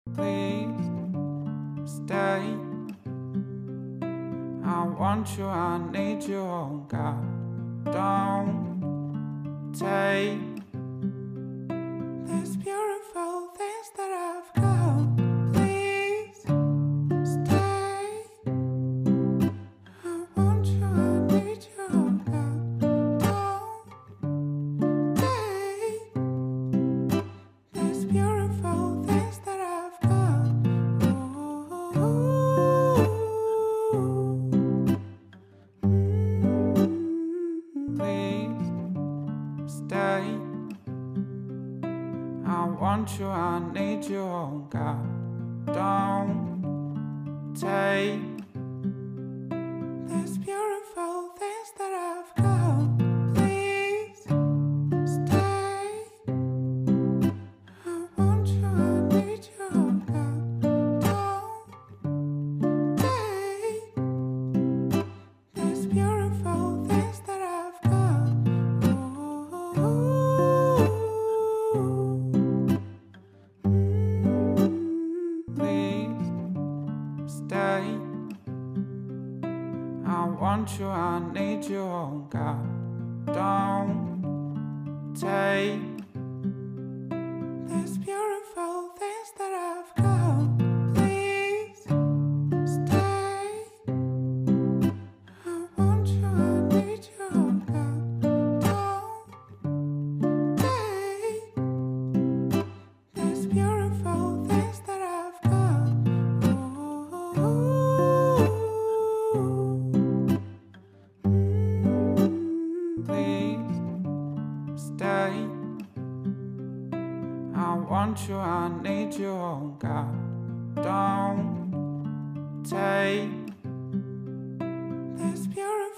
Please stay. I want you, I need you, oh God. Don't take these beautiful things that I've got. Please stay. I want you, I need you, oh God. Don't take these beautiful things that I've got. Please stay. I want you, I need you, oh God. Don't take these beautiful things that I've got. Please stay. I want you, I need you, oh God. Don't take these beautiful things that I've got. Please stay. I want you, I need you, oh God. Don't take these beautiful things that I've got. Please stay. I want you, I need you, oh God. Don't take these beautiful things that I've got. Please stay. I want you, I need you, oh God. Don't take this beautiful